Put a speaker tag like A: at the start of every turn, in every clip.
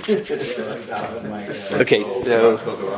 A: Okay, so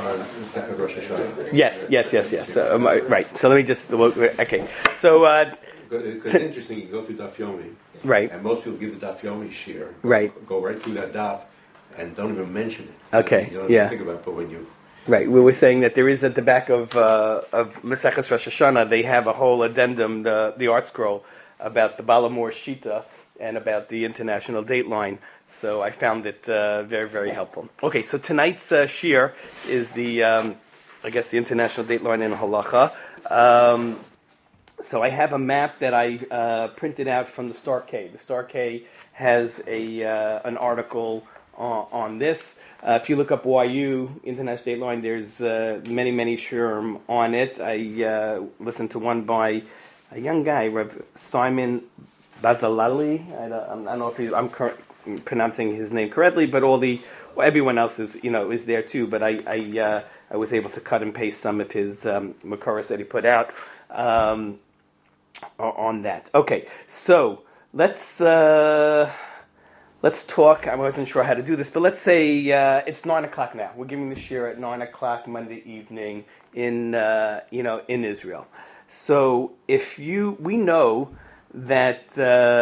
A: yes. Right. So let me just okay. So
B: because it's interesting. You go through Daf Yomi,
A: right,
B: and most people give the Daf Yomi shir,
A: go
B: right through that Daf, and don't even mention it.
A: Okay,
B: you don't even think about it, but when you
A: right, we were saying that there is at the back of Maseches Rosh Hashanah, they have a whole addendum, the art scroll, about the Balamor Shita and about the international date line. So I found it very, very helpful. Okay, so tonight's shir is the, I guess, the international date line in Halacha. So I have a map that I printed out from the Star K. The Star K has an article on this. If you look up YU, International Date Line, there's many sherm on it. I listened to one by a young guy, Rev. Simon Bazalali. I don't know if I'm pronouncing his name correctly, but everyone else is there too. But I was able to cut and paste some of his Makoros that he put out on that. Okay, so let's talk. I wasn't sure how to do this, but let's say it's 9:00 now. We're giving the shir at 9:00 Monday evening in Israel. So we know that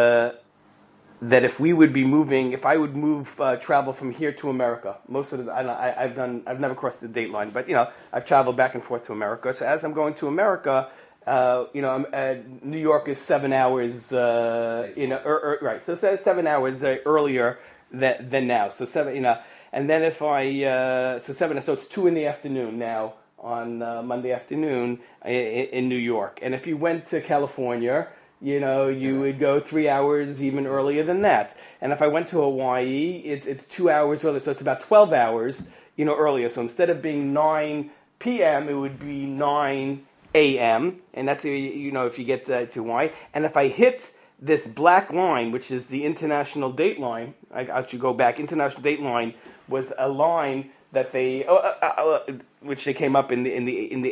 A: if we would be moving, if I would travel from here to America, most of I've never crossed the date line, but I've traveled back and forth to America. So as I'm going to America, New York is 7 hours, right? So it's 7 hours earlier than now. So and then if so it's 2 p.m. now on Monday afternoon in New York. And if you went to California, you would go 3 hours even earlier than that. And if I went to Hawaii, it's 2 hours earlier, so it's about 12 hours, earlier. So instead of being 9 p.m., it would be 9 a.m. And that's if you get to Hawaii. And if I hit this black line, which is the international date line, I should go back. International date line was a line that which they came up in the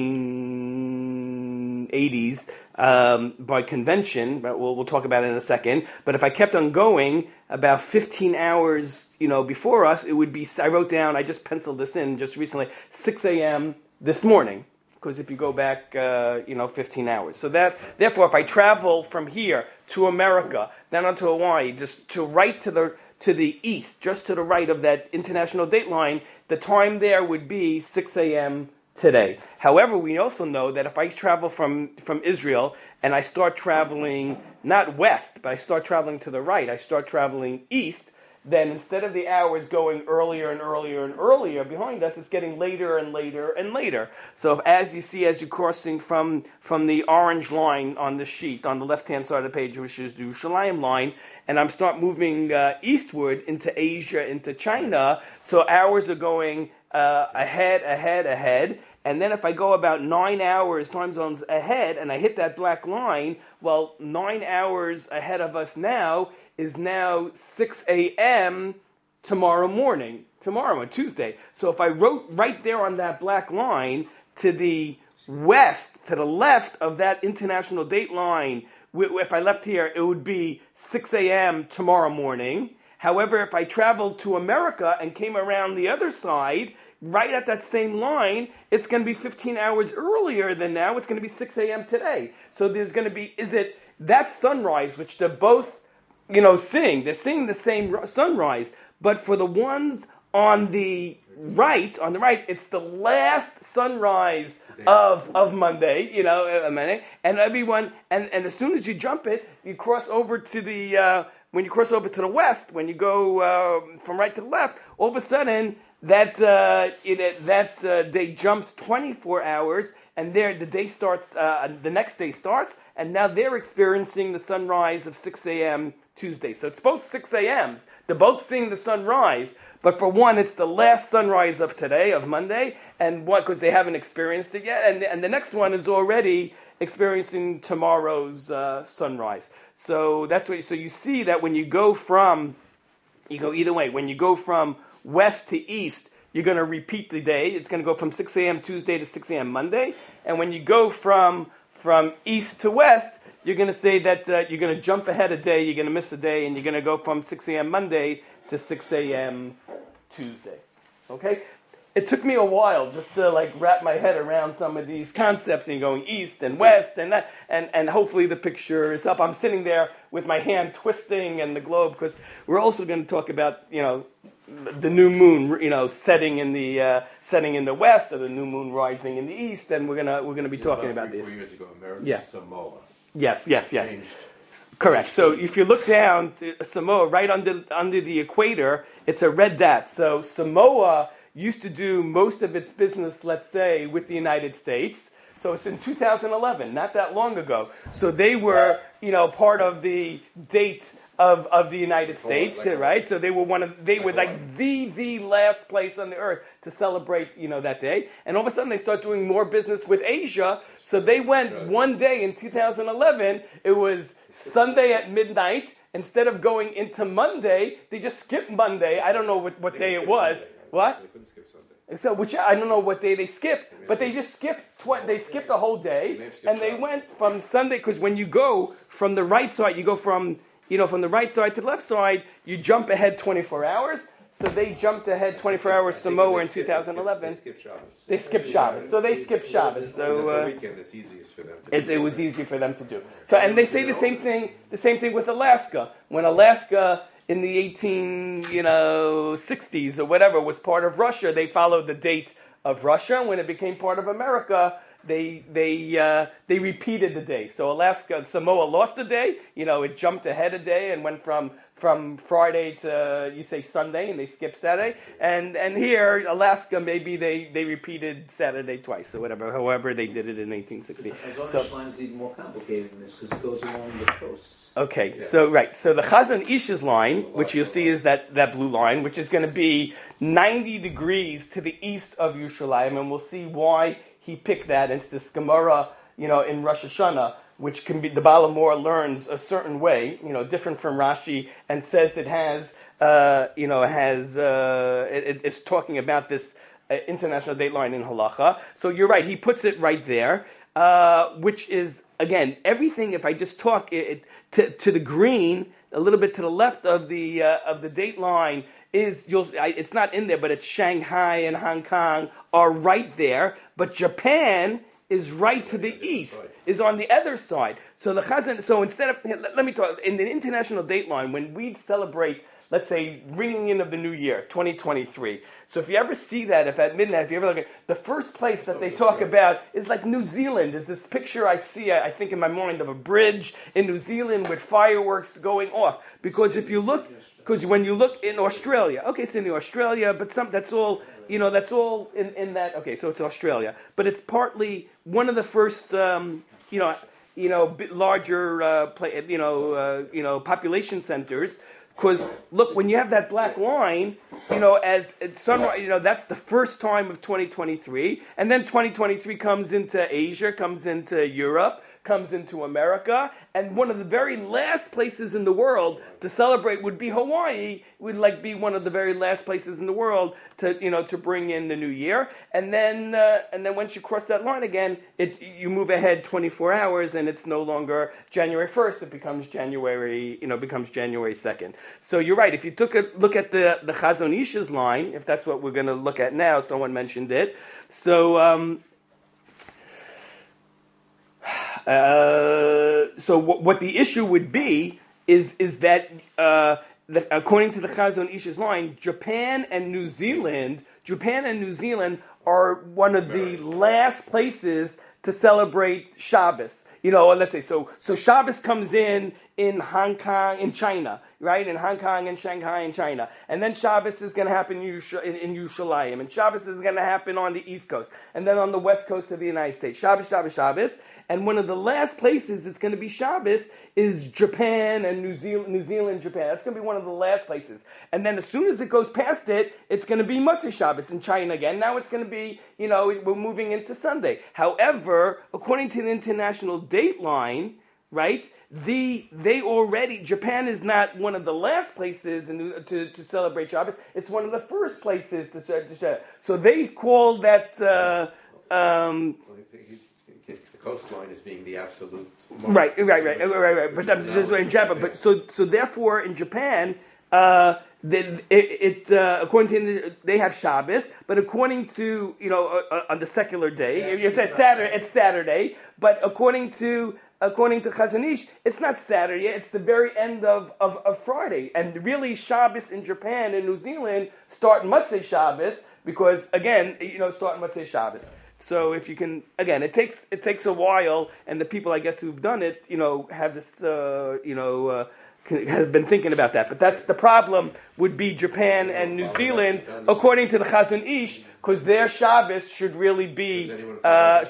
A: 1880s by convention. But we'll talk about it in a second. But if I kept on going about 15 hours, before us, it would be. I wrote down. I just penciled this in just recently. 6 a.m. this morning. Because if you go back, 15 hours. So therefore, if I travel from here to America, then onto Hawaii, just to the east, just to the right of that international date line, the time there would be 6 a.m. today. However, we also know that if I travel from Israel and I start traveling not west, but I start traveling to the right, I start traveling east, then instead of the hours going earlier and earlier and earlier behind us, it's getting later and later and later. So as you're crossing from the orange line on the sheet, on the left-hand side of the page, which is the Yerushalayim line, and I'm start moving eastward into Asia, into China, so hours are going ahead. And then if I go about 9 hours, time zones ahead, and I hit that black line, well, 9 hours ahead of us now is now 6 a.m. tomorrow on Tuesday. So if I wrote right there on that black line to the west, to the left of that international date line, if I left here, it would be 6 a.m. tomorrow morning. However, if I traveled to America and came around the other side, right at that same line, it's going to be 15 hours earlier than now. It's going to be 6 a.m. today. So there's going to be, is it that sunrise, which they're both, they're seeing the same sunrise, but for the ones on the right, it's the last sunrise of Monday, and everyone, and as soon as you jump it, you cross over to when you cross over to the west, when you go from right to the left, all of a sudden, that day jumps 24 hours, and the day starts. The next day starts, and now they're experiencing the sunrise of 6 a.m. Tuesday. So it's both 6 a.m.s. They're both seeing the sunrise, but for one, it's the last sunrise of today, of Monday, and one because they haven't experienced it yet, and the next one is already experiencing tomorrow's sunrise. So that's what. So you see that when you go either way. When you go from west to east, you're going to repeat the day. It's going to go from 6 a.m. Tuesday to 6 a.m. Monday. And when you go from east to west, you're going to say that you're going to jump ahead a day, you're going to miss a day, and you're going to go from 6 a.m. Monday to 6 a.m. Tuesday. Okay? It took me a while just to wrap my head around some of these concepts and going east and west and that, and hopefully the picture is up. I'm sitting there with my hand twisting and the globe, because we're also going to talk about the new moon setting in the west, or the new moon rising in the east, and we're gonna be talking about this.
B: 4 years ago, American Samoa.
A: Yes.
B: Changed.
A: Correct. So if you look down to Samoa, right under the equator, it's a red dot. So Samoa used to do most of its business, let's say, with the United States. So it's in 2011, not that long ago. So they were, part of the date of the United States, right? So they were the last place on the earth to celebrate, that day. And all of a sudden they start doing more business with Asia. So they went one day in 2011. It was Sunday at midnight. Instead of going into Monday, they just skipped Monday. I don't know what day it was. What?
B: They couldn't skip Sunday.
A: So, which I don't know what day they skipped, but they just skipped. They skipped a whole day, and they went from Sunday. Because when you go from the right side, you go from the right side to the left side, you jump ahead 24 hours. So they jumped ahead 24 hours Samoa in 2011. They skipped Shabbos. So they skipped Shabbos. So
B: the weekend is easiest for them.
A: It was easy for them to do. So, and they say the same thing with Alaska. When Alaska in the 1860s or whatever was part of Russia, they followed the date of Russia. When it became part of America, they repeated the day. So Samoa lost a day. It jumped ahead a day and went from Friday to Sunday, and they skipped Saturday. And here Alaska, maybe they repeated Saturday twice or whatever. However they did it in 1860.
C: Azon is even more complicated than this because it goes along the coasts.
A: Okay, so right. So the Chazon Ish's line, which you'll see is that blue line, which is going to be 90 degrees to the east of Yerushalayim, and we'll see why he picked that. It's this Gemara, in Rosh Hashanah, which can be, the Baal HaMor learns a certain way, different from Rashi, and says it has, it's talking about this international date line in Halacha. So you're right, he puts it right there, which is, again, everything, if I just talk to the green, a little bit to the left of the date line, it's not in there, but it's Shanghai and Hong Kong are right there, but Japan is right to the east, is on the other side. So the Chazan, instead of, let me talk, in the international date line, when we celebrate, let's say, ringing in of the new year, 2023. So if you ever see that, if at midnight, if you ever look at the first place that they talk about is like New Zealand. There's this picture I see, I think in my mind, of a bridge in New Zealand with fireworks going off. Because if you look, because when you look in Australia, okay, it's in Australia, but that's all in that. Okay, so it's Australia, but it's partly one of the first, larger, population centers. Because look, when you have that black line, as sunrise, that's the first time of 2023, and then 2023 comes into Asia, comes into Europe, comes into America, and one of the very last places in the world to celebrate would be Hawaii. Would be one of the very last places in the world to bring in the new year, and then once you cross that line again, you move ahead 24 hours, and it's no longer January 1st. It becomes January 2nd. So you're right. If you took a look at the Chazon Ish's line, if that's what we're going to look at now, someone mentioned it. So. So what the issue would be is that according to the Chazon Ish's line, Japan and New Zealand are one of the last places to celebrate Shabbos. Let's say so Shabbos comes in Hong Kong, in China, right? In Hong Kong and Shanghai and China. And then Shabbos is going to happen in Yerushalayim. And Shabbos is going to happen on the East Coast. And then on the West Coast of the United States. Shabbos. And one of the last places it's going to be Shabbos is Japan and New Zealand, Japan. That's going to be one of the last places. And then as soon as it goes past it, it's going to be Motzei Shabbos in China again. Now it's going to be, we're moving into Sunday. However, according to the international date line, right, Japan is not one of the last places to celebrate Shabbos. It's one of the first places to celebrate. So they've called that...
B: The coastline is being the absolute
A: right. But I'm just in Japan. But so therefore in Japan, according to they have Shabbos, but according to on the secular day, you said Saturday, it's Saturday, but according to Chazon Ish, it's not Saturday, it's the very end of Friday. And really Shabbos in Japan and New Zealand start Motzei Shabbos, because again, start Motzei Shabbos. So if you can, again, it takes a while, and the people I guess who've done it, have this, has been thinking about that. But that's the problem would be Japan and New Zealand, according to the Chazon Ish, because their Shabbos should really be on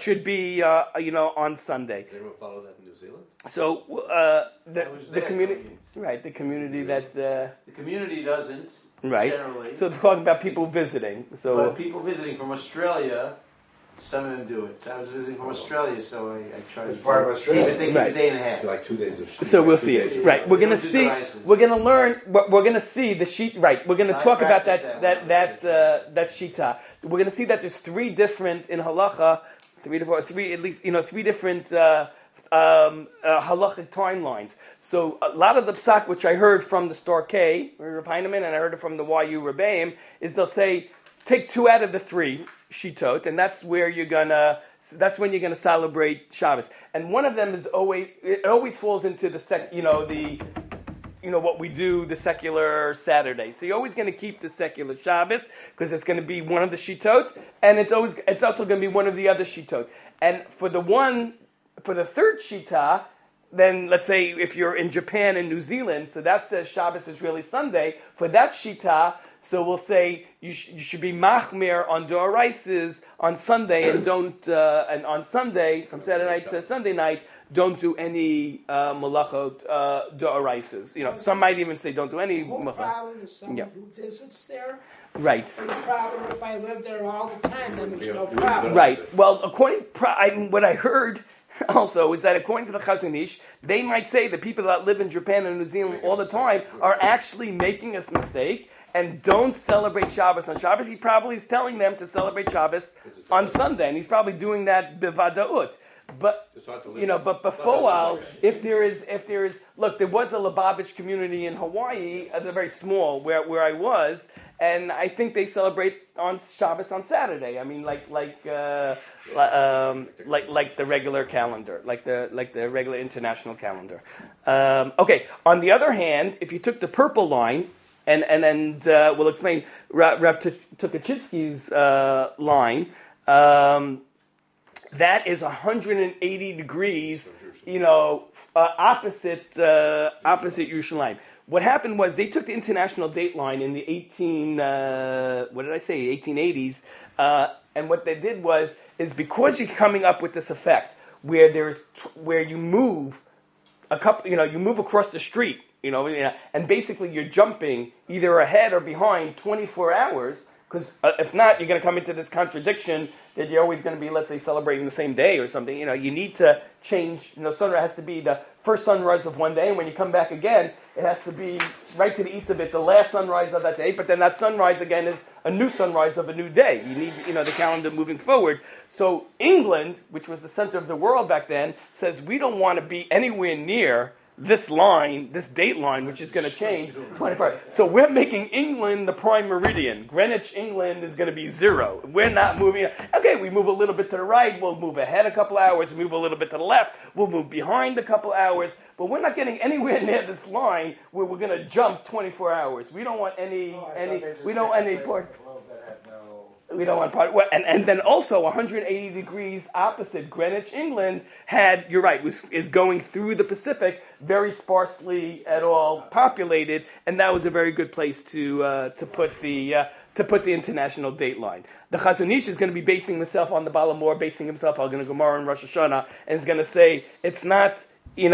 A: Sunday.
B: Does anyone follow that in New Zealand?
A: So the community, right? The community that
D: the community doesn't,
A: right.
D: Generally.
A: So talking about people visiting. So
D: but people visiting from Australia, some of them do it. I was visiting from Australia, so I tried to
E: part of Australia.
D: keep it. They keep
A: Right.
D: a day and a half.
B: So like 2 days of
A: So we'll
B: two
A: see
B: days
A: it.
B: of
A: Right.
B: Shabbat.
A: We're gonna
D: Don't do
A: see.
D: devices.
A: We're gonna learn. We're gonna see the sheet. Right. We're gonna
D: So I
A: talk about
D: practiced
A: that
D: that
A: shita. We're gonna see that there's three different in halacha, three different halachic timelines. So a lot of the psak, which I heard from the Star K, Rav Heinemann, and I heard it from the YU Rebbeim, is they'll say take 2 out of the 3 shitot, and that's when you're gonna celebrate Shabbos. And one of them is always falls into the what we do the secular Saturday. So you're always going to keep the secular Shabbos because it's going to be one of the shitot, and it's also going to be one of the other shitot. And for the third shita, then let's say if you're in Japan and New Zealand, so that says Shabbos is really Sunday. For that shita, so we'll say you should be machmir on doraisas on Sunday and don't and on Sunday from Saturday night to Sunday night don't do any malachot doraisas. Some might even say don't do any
F: The whole
A: malachot.
F: problem is someone who visits there.
A: Right.
F: And the problem, if I live there all the time, then there's no
B: Yeah.
F: problem.
A: Right. Well, what I heard also is that according to the Chazon Ish, they might say the people that live in Japan and New Zealand all the time are actually making a mistake and don't celebrate Shabbos on Shabbos. He probably is telling them to celebrate Shabbos on Sunday, and he's probably doing that bivadaut. But
B: It's hard to live.
A: but before if there is, look, there was a Lubavitch community in Hawaii, a very small where I was, and I think they celebrate on Shabbos on Saturday. I mean, like the regular calendar, like the regular international calendar. Okay. On the other hand, if you took the purple line. And we'll explain Rav Tukachinsky's line. That is 180 degrees, opposite Yerushalayim. What happened was they took the international date line in the 1880s, and what they did is because you're coming up with this effect where you move a couple, you move across the street. And basically you're jumping either ahead or behind 24 hours, because if not, you're going to come into this contradiction that you're always going to be, let's say, celebrating the same day or something. You need to change. Sunrise has to be the first sunrise of one day, and when you come back again, it has to be right to the east of it, the last sunrise of that day. But then that sunrise again is a new sunrise of a new day. You need, the calendar moving forward. So England, which was the center of the world back then, says we don't want to be anywhere near this line, this date line, which is going to change 24. So we're making England the prime meridian. Greenwich, England is going to be 0. We're not moving. Okay, we move a little bit to the right. We'll move ahead a couple hours. Move a little bit to the left. We'll move behind a couple hours. But we're not getting anywhere near this line where we're going to jump 24 hours. We don't want any. We don't want any part. We don't want part. And then also 180 degrees opposite Greenwich, England you're right, is going through the Pacific, very sparsely at all populated, and that was a very good place to put the international date line. The Chazon Ish is going to be basing himself on the Balamor, basing himself on the Gemara and Rosh Hashanah, and is going to say it's not 9,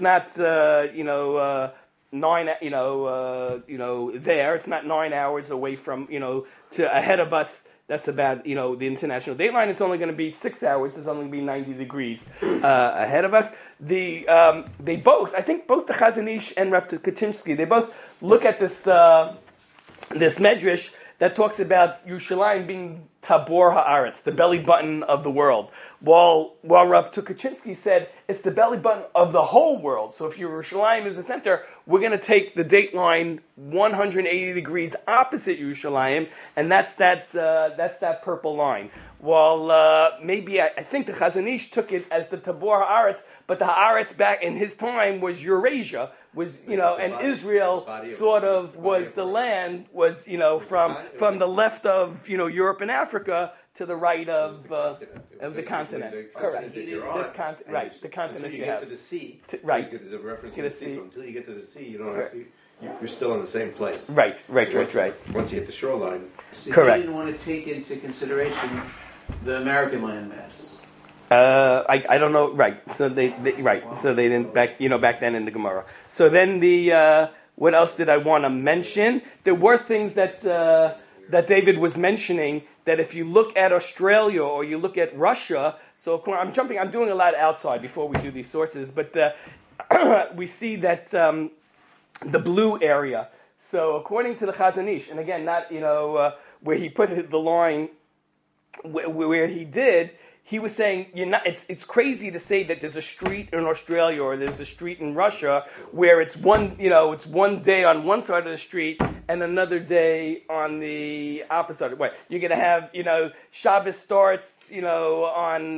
A: there. It's not 9 hours away from, to ahead of us. That's about, the international date line. It's only going to be 6 hours. It's only going to be 90 degrees ahead of us. They both, I think both the Chazon Ish and Rav Tukachinsky, they both look at this medrash that talks about Yerushalayim being Tabor Haaretz, the belly button of the world. While Rav Tukachinsky said it's the belly button of the whole world. So if Yerushalayim is the center, we're going to take the date line 180 degrees opposite Yerushalayim, and that's that purple line. While maybe I think the Chazon Ish took it as the Tabor Haaretz, but the Haaretz back in his time was Eurasia, and Israel sort of was the land, was from the left of Europe and Africa to the right of the continent. Correct. The continent
B: until you
A: you
B: get
A: have.
B: to the sea.
A: Right.
B: There's a reference
A: To
B: to
A: the
B: the sea.
A: sea.
B: So until you get to the sea, you don't have to. You're still in the same place.
A: Right.
B: Once you hit the shoreline,
D: So
A: Correct.
D: he didn't want to take into consideration the American landmass.
A: I don't know. Right. So they So they didn't back then in the Gemara. So then what else did I want to mention? There were things that David was mentioning that if you look at Australia or you look at Russia. So I'm doing a lot outside before we do these sources, but we see that the blue area. So according to the Chazon Ish, and again, not where he put the line where he did. He was saying, it's crazy to say that there's a street in Australia or there's a street in Russia where it's one day on one side of the street and another day on the opposite way. You're going to have, Shabbos starts, on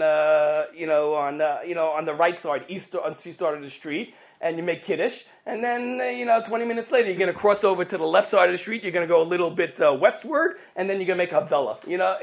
A: the right side, east side of the street, and you make Kiddush, and then, 20 minutes later, you're going to cross over to the left side of the street, you're going to go a little bit westward, and then you're going to make Havdalah.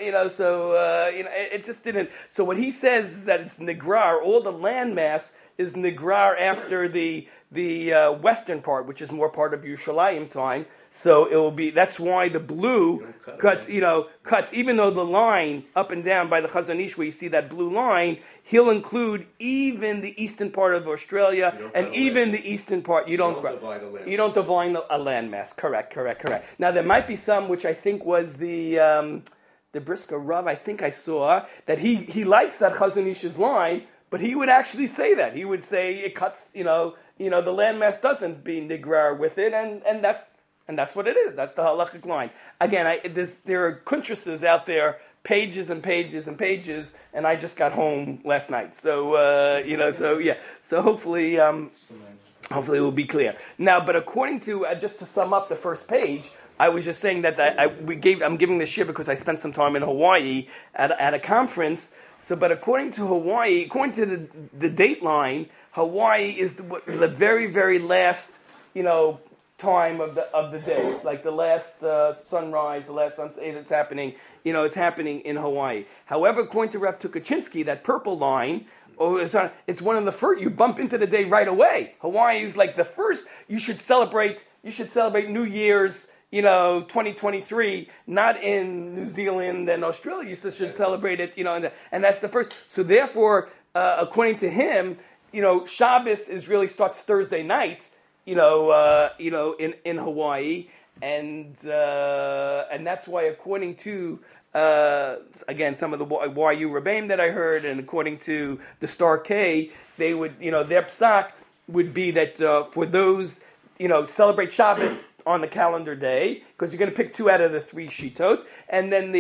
A: It just didn't. So what he says is that it's Nigrar, all the landmass is Nigrar after the western part, which is more part of Yerushalayim time. So it will be. That's why the blue cuts. Even though the line up and down by the Chazon Ish, where you see that blue line, he'll include even the eastern part of Australia and even the eastern part. You don't divide a landmass. Correct. Now there might be some which I think was the Brisker Rav. I think I saw that he likes that Chazon Ish's line, but he would actually say that. He would say it cuts. The landmass doesn't be nigrar with it, and that's what it is. That's the halachic line. Again, there are kuntresses out there, pages and pages and pages, and I just got home last night. So, So hopefully it will be clear. Now, but according to, just to sum up the first page, I was just saying that I'm giving this shir because I spent some time in Hawaii at a conference. So, but according to Hawaii, according to the date line, Hawaii is the very, very last, time of the day. It's like the last sunrise, the last sunset. It's happening. It's happening in Hawaii. However, according to Rav Tukachinsky, that purple line, it's one of the first. You bump into the day right away. Hawaii is like the first. You should celebrate New Year's. 2023, not in New Zealand and Australia. You should celebrate it. And that's the first. So therefore, according to him, Shabbos starts Thursday night. In Hawaii, and that's why, according to again some of the YU Rebbeim that I heard, and according to the Star K, they would their psak would be that for those celebrate Shabbos on the calendar day, because you're going to pick 2 out of the 3 shitot, and then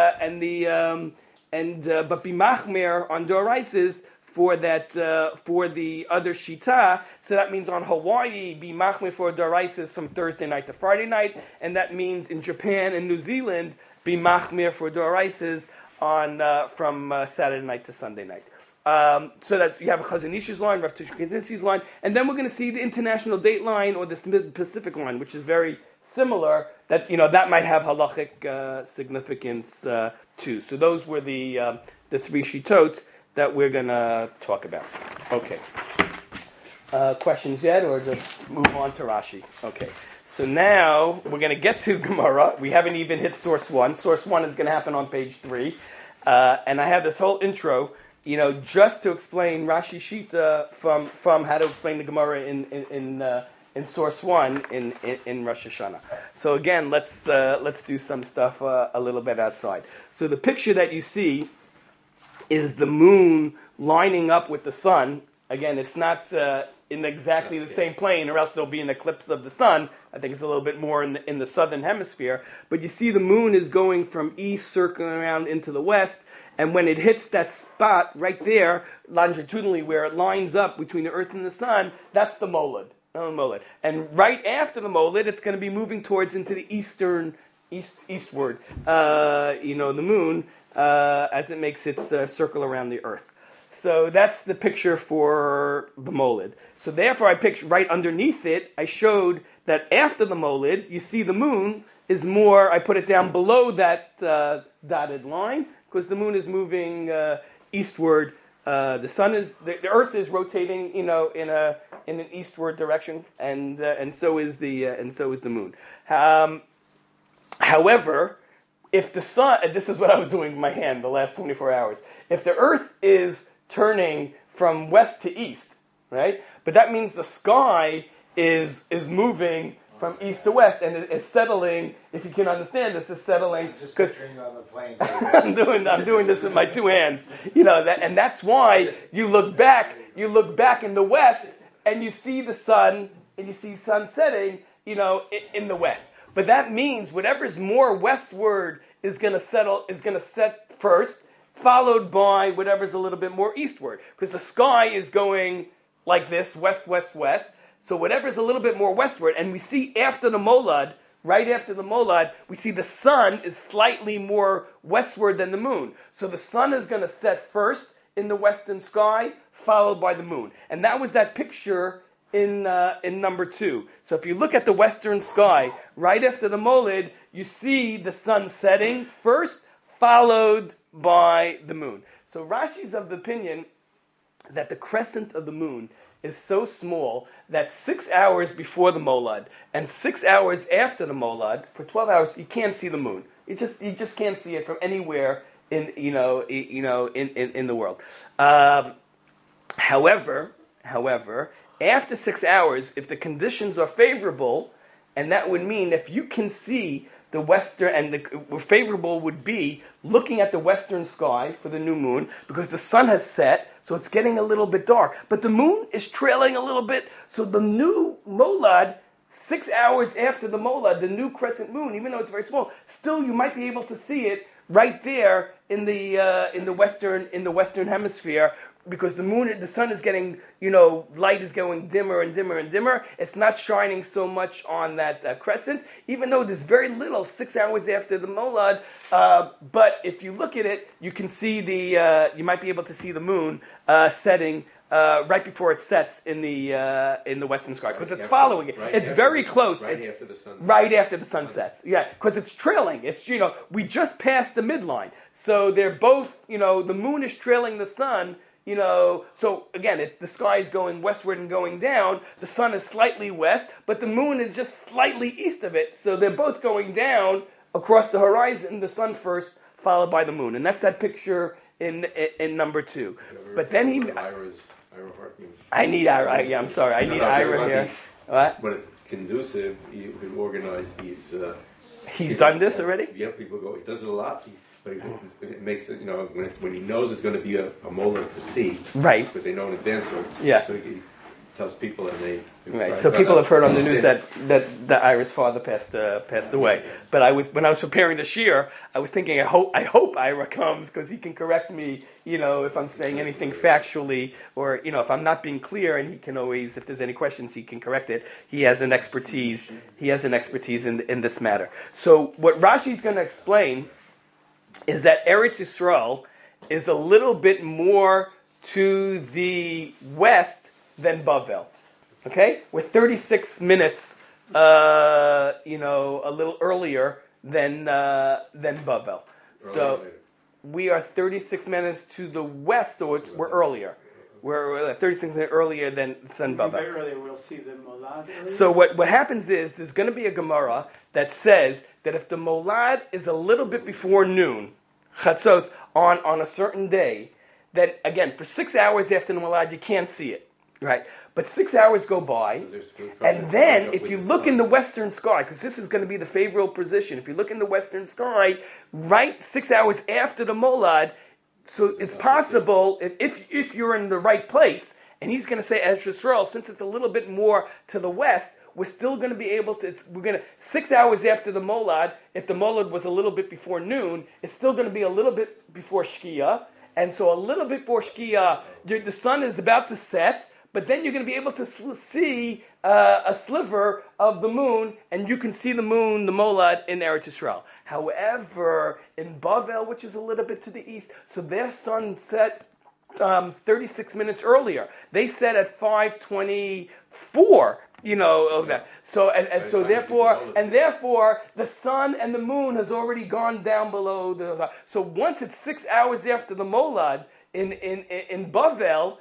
A: but be machmer on doraises for that, for the other shita. So that means on Hawaii, be machmir for daraisis from Thursday night to Friday night, and that means in Japan and New Zealand, be machmir for daraisis on from Saturday night to Sunday night. So that you have a Chazon Ish's line, Rav Tukachinsky's line, and then we're going to see the international date line or the Pacific line, which is very similar. That that might have halachic significance too. So those were the 3 shitot that we're going to talk about. Okay. Questions yet, or just move on to Rashi? Okay. So now we're going to get to Gemara. We haven't even hit source 1. Source 1 is going to happen on page 3. And I have this whole intro, just to explain Rashi Shita from how to explain the Gemara in source 1 in Rosh Hashanah. So again, let's do some stuff a little bit outside. So the picture that you see is the moon lining up with the sun. Again, it's not in exactly the same plane, or else there'll be an eclipse of the sun. I think it's a little bit more in the southern hemisphere. But you see the moon is going from east, circling around into the west, and when it hits that spot right there, longitudinally, where it lines up between the earth and the sun, that's the molad. And right after the molad, it's going to be moving towards into the eastward, the moon, as it makes its circle around the earth. So that's the picture for the molad. So therefore, I pictured right underneath it, I showed that after the molad, you see the moon is more, I put it down below that dotted line, because the moon is moving eastward. The earth is rotating, in an eastward direction, and so is the moon. However, if the sun, and this is what I was doing with my hand the last 24 hours, if the earth is turning from west to east, right? But that means the sky is moving from east to west, and it's settling. If you can understand this, it's settling.
E: Just picturing you on the plane.
A: I'm doing this with my two hands, and that's why you look back in the west, and you see the sun, and you see sun setting, in the west. But that means whatever's more westward is going to set first, followed by whatever's a little bit more eastward, because the sky is going like this, west, west, west. So whatever's a little bit more westward, and we see after the molad, right after the molad, we see the sun is slightly more westward than the moon. So the sun is going to set first in the western sky, followed by the moon. And that was that picture in number 2. So if you look at the western sky, right after the molad, you see the sun setting first, followed by the moon. So Rashi's of the opinion that the crescent of the moon is so small that 6 hours before the molad and 6 hours after the molad, for 12 hours, you can't see the moon. You just can't see it from anywhere in the world. However, after 6 hours, if the conditions are favorable, and that would mean if you can see the western, and the favorable would be looking at the western sky for the new moon, because the sun has set, so it's getting a little bit dark. But the moon is trailing a little bit, so the new molad, 6 hours after the molad, the new crescent moon, even though it's very small, still you might be able to see it right there in the western hemisphere, because the sun is getting, light is going dimmer and dimmer and dimmer. It's not shining so much on that crescent, even though there's very little 6 hours after the molad. But if you look at it, you can see you might be able to see the moon setting right before it sets in the western sky, because it's following it. It's very close.
B: Right after the sun.
A: Right after the sun sets. Yeah, because it's trailing. It's we just passed the midline, so they're both. The moon is trailing the sun. So again, the sky is going westward and going down. The sun is slightly west, but the moon is just slightly east of it. So they're both going down across the horizon. The sun first, followed by the moon, and that's that picture in number 2. But then
B: Ira Hartman's.
A: I need Ira. Yeah, I'm sorry. I need Ira here. What?
B: When it's conducive, you can organize these.
A: He's done this already?
B: Yeah, people go. He does it a lot. But it makes it, when he knows it's going to be a molad to see,
A: right?
B: Because they know in advance. So he tells people, and they
A: right. So people have heard on the news that Ira's father passed away. But when I was preparing the shir, I was thinking, I hope Ira comes, because he can correct me, if I'm saying anything factually, or if I'm not being clear, and he can always, if there's any questions, he can correct it. He has an expertise. In this matter. So what Rashi's going to explain is that Eretz Yisrael is a little bit more to the west than Bavel. Okay? We're 36 minutes, a little earlier than Bavel. So we are 36 minutes to the west, so we're earlier. We're 36 minutes earlier than Bavel.
G: Very early, we'll see the molad earlier.
A: So what happens is, there's going to be a Gemara that says that if the molad is a little bit before noon, chatzot, on a certain day, then again, for 6 hours after the molad, you can't see it, right? But 6 hours go by, and then if you look in the western sky, because this is going to be the favorable position, if you look in the western sky, right 6 hours after the molad, so it's possible, if you're in the right place, And he's going to say, Eretz Yisrael, since it's a little bit more to the west, we're still going to be able to, 6 hours after the Molad, if the Molad was a little bit before noon, it's still going to be a little bit before Shkia. And so a little bit before Shkia, the sun is about to set, but then you're going to be able to see a sliver of the moon, and you can see the moon, the Molad, in Eretz Yisrael. However, in Bavel, which is a little bit to the east, so their sun set 36 minutes earlier. They set at 5:24. Of that. So so therefore the sun and the moon has already gone down below the. So once it's 6 hours after the Molad in Bavel,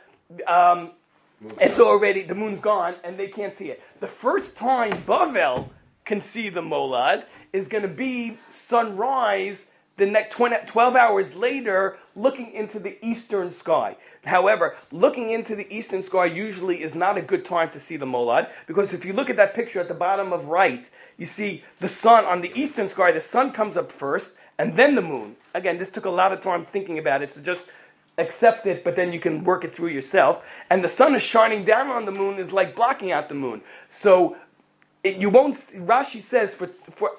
A: it's already, the moon's gone and they can't see it. The first time Bavel can see the Molad is going to be sunrise the next 12 hours later, looking into the eastern sky. However, looking into the eastern sky usually is not a good time to see the Molad, because if you look at that picture at the bottom of right, you see the sun on the eastern sky, the sun comes up first, and then the moon. Again, this took a lot of time thinking about it, so just accept it, but then you can work it through yourself. And the sun is shining down on the moon is like blocking out the moon. So you won't. Rashi says for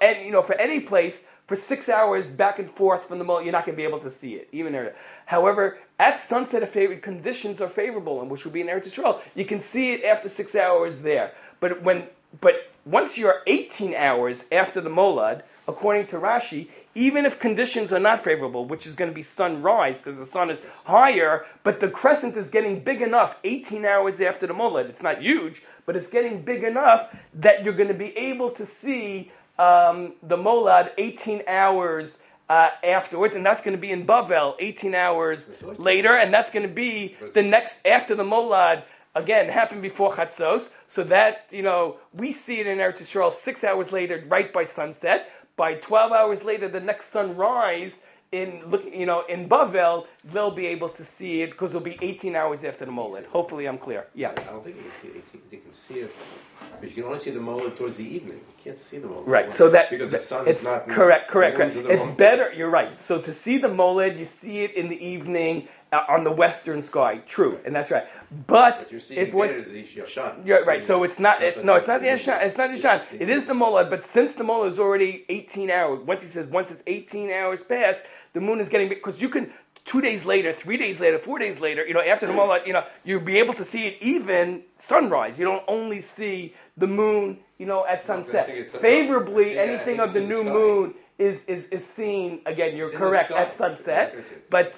A: any place, for 6 hours back and forth from the Molad, you're not going to be able to see it, even there. However, at sunset, conditions are favorable, and which will be in Eretz Yisrael, you can see it after 6 hours there. But once you're 18 hours after the Molad, according to Rashi, even if conditions are not favorable, which is going to be sunrise because the sun is higher, but the crescent is getting big enough 18 hours after the Molad. It's not huge, but it's getting big enough that you're going to be able to see the Molad 18 hours afterwards, and that's going to be in Bavel 18 hours later, and that's going to be the next, after the Molad, again, happened before Chatzos, so that, we see it in Eretz Yisrael 6 hours later, right by sunset. By 12 hours later, the next sunrise in Bavel, they'll be able to see it because it'll be 18 hours after the Molad. Hopefully I'm clear. Yeah.
B: I don't think you can see it. You can see it, but you can only see the Molad towards the evening. You can't see the Molad.
A: Right. So that
B: because the sun is not
A: correct. It's better. You're right. So to see the Molad, you see it in the evening on the western sky. True, and that's right. But
B: you're seeing it was the Yashan.
A: You're right. So it's not. It's not the Yashan. It's not Yashan. It is the Molad. But since the Molad is already 18 hours, once it's 18 hours past, the moon is getting big, because you can 2 days later, 3 days later, 4 days later, after the Molad, you'll be able to see it even sunrise. You don't only see the moon, at sunset. Favorably, anything of the new moon is seen, again, you're correct, at sunset. But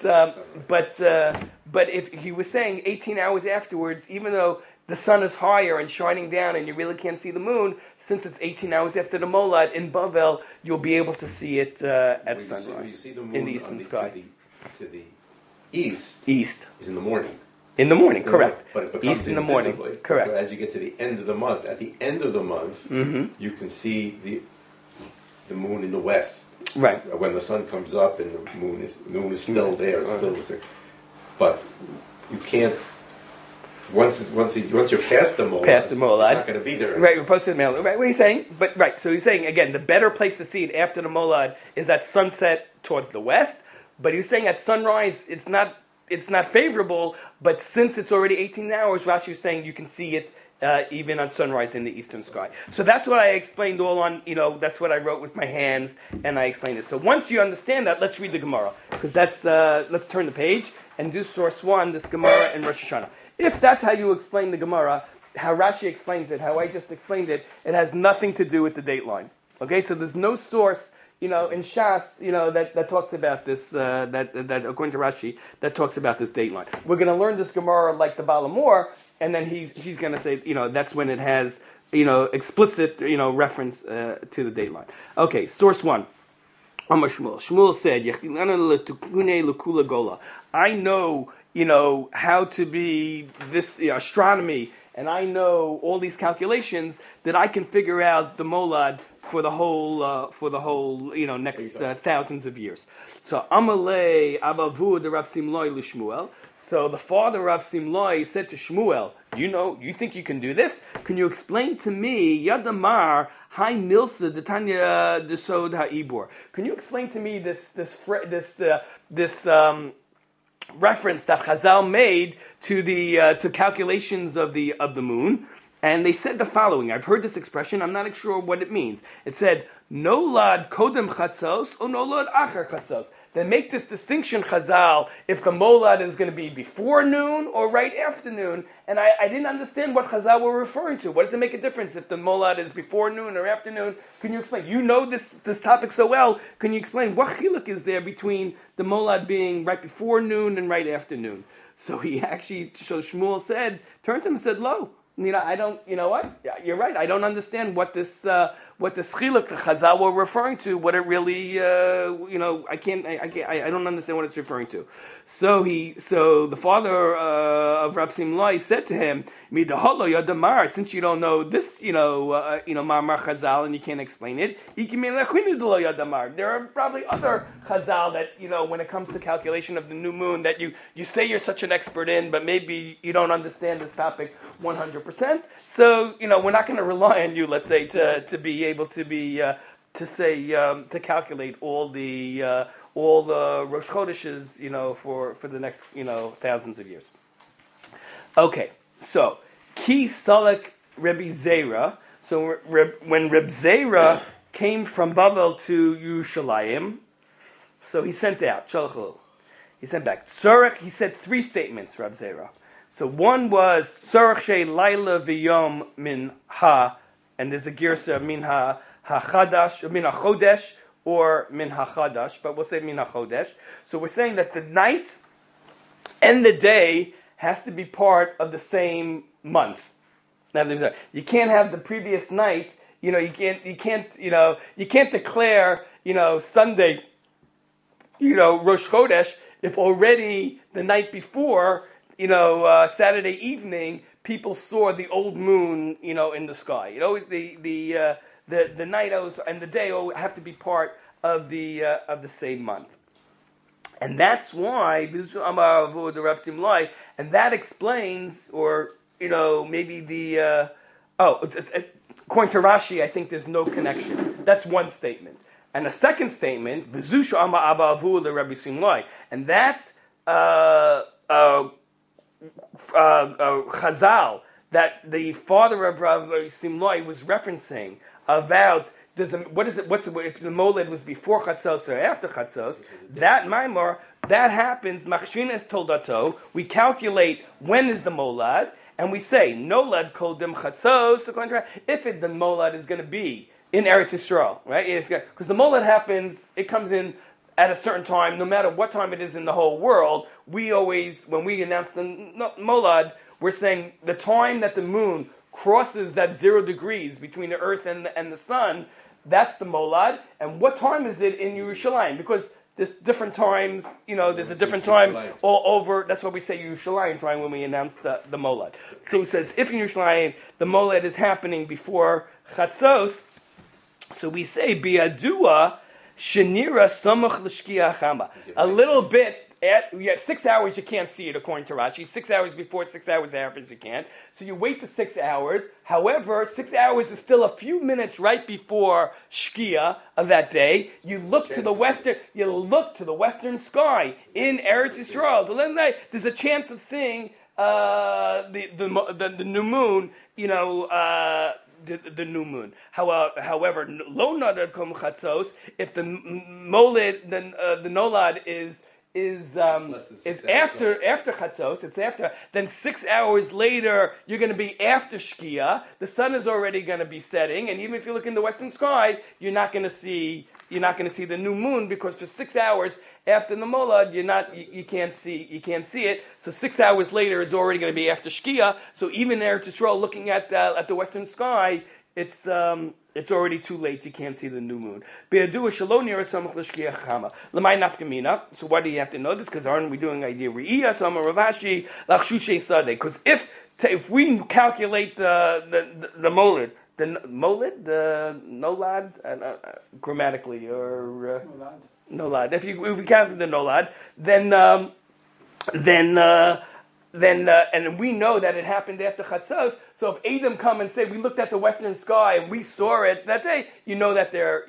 A: if he was saying 18 hours afterwards, even though the sun is higher and shining down and you really can't see the moon, since it's 18 hours after the Molad in Bavel, you'll be able to see it at sunrise
B: you see the moon
A: in the eastern sky.
B: To the east is in the morning.
A: In the morning, correct.
B: But it becomes
A: east in the morning, correct.
B: But as you get to the end of the month, at the end of the month, you can see the moon in the west.
A: Right.
B: When the sun comes up and the moon is still there, but you can't. Once you're past the Molad, it's not going to be there.
A: Right, we're supposed to mail. Right, what are you saying? But right, so he's saying again, the better place to see it after the Molad is at sunset towards the west. But he's saying at sunrise, it's not favorable. But since it's already 18 hours, Rashi is saying you can see it even on sunrise in the eastern sky. So that's what I explained all on. That's what I wrote with my hands, and I explained it. So once you understand that, let's read the Gemara, because that's let's turn the page and do source 1, this Gemara in Rosh Hashanah. If that's how you explain the Gemara, how Rashi explains it, how I just explained it, it has nothing to do with the date line. Okay, so there's no source, in Shas, that talks about this, that according to Rashi, that talks about this date line. We're going to learn this Gemara like the Baal HaMor, and then he's going to say, that's when it has, explicit, reference to the date line. Okay, source 1. Amar Shmuel. Shmuel said, I know, how to be this astronomy, and I know all these calculations that I can figure out the Molad for the whole next thousands of years. So Amalei Abavu the Rav Simloi l'Shmuel. So the father of Rav Simloi said to Shmuel, you think you can do this? Can you explain to me Yadamar Hai Milsa Detanya Desod Ha'ibor? Can you explain to me this reference that Chazal made to the to calculations of the moon, and they said the following. I've heard this expression. I'm not sure what it means. It said nolad kodem chatzos or nolad achar chatzos. They make this distinction, Chazal, if the molad is going to be before noon or right after noon. And I didn't understand what Chazal were referring to. What does it make a difference if the molad is before noon or after noon? Can you explain? You know this topic so well. Can you explain what chiluk is there between the molad being right before noon and right after noon? So Shmuel turned to him and said, "Lo, I don't. You know what? You're right. I don't understand what this chiluk Chazal were referring to. What it really, I don't understand what it's referring to." So the father of Rav Simlai said to him, "Midaholo yadamar. Since you don't know this, Ma'amar Chazal, and you can't explain it, there are probably other Chazal that when it comes to calculation of the new moon that you say you're such an expert in, but maybe you don't understand this topic 100%. So we're not going to rely on you, let's say, to be able to be to calculate all the Rosh Chodeshes, for the next, thousands of years." Okay, so Ki Salak Rebbe Zera. So when Reb Zera came from Babel to Yerushalayim, so he sent out Shalchul. He sent back Tzorach. He said 3 statements, Reb Zera. So one was Tzorach Shei Laila V'Yom Min Ha, and there's a girsa Min Ha Chadash, Min HaChodesh, or Min HaChadash, but we'll say Min HaChodesh. So we're saying that the night and the day has to be part of the same month. Now, you can't have the previous night. You can't declare, Sunday, Rosh Chodesh if already the night before, Saturday evening, people saw the old moon, in the sky. It always the night and the day have to be part of the same month, and that's why and that explains, or maybe the according to Rashi, I think there's no connection. That's one statement, and a second statement, and that Chazal that the father of Rav Simlai was referencing about if the moled was before Chatzos or after Chatzos, that Maimor, that happens, Machshines Toldato, we calculate when is the molad, and we say, Nolad Kodim Chatzos, if the molad is going to be in Eretz Yisrael, right? Because the molad happens, it comes in at a certain time, no matter what time it is in the whole world. We always, when we announce the molad, we're saying the time that the moon crosses that 0 degrees between the earth and the sun, that's the molad. And what time is it in Yerushalayim? Because there's different times, there's a different time all over. That's why we say Yerushalayim time when we announce the molad. So it says, if in Yerushalayim the molad is happening before Chatzos, so we say, Biadua Shenira Samach L'Shkia Chama. A little bit, you have 6 hours, you can't see it according to Rashi. 6 hours before, 6 hours after, you can't. So you wait the 6 hours. However, 6 hours is still a few minutes right before Shkia of that day. You look to the western sky in Eretz Yisrael. There's a chance of seeing the new moon, the new moon. However, lo nadad kom chatzos, if the moled, the nolad is after chatzos, it's after. Then 6 hours later, you're going to be after shkia. The sun is already going to be setting, and even if you look in the western sky, you're not going to see the new moon, because for 6 hours after the molad, you can't see it. So 6 hours later is already going to be after shkia. So even there, Eretz Yisrael, looking at the western sky, it's already too late. You can't see the new moon. So why do you have to know this? Because aren't we doing idea Re'iyah? So I'm a Ravashi lachshushe sadeh. Because if we calculate the molad, the nolad, grammatically, or nolad. If we calculate the nolad, then then and we know that it happened after Chatzos. So if Edom come and say we looked at the western sky and we saw it that day, you know that they're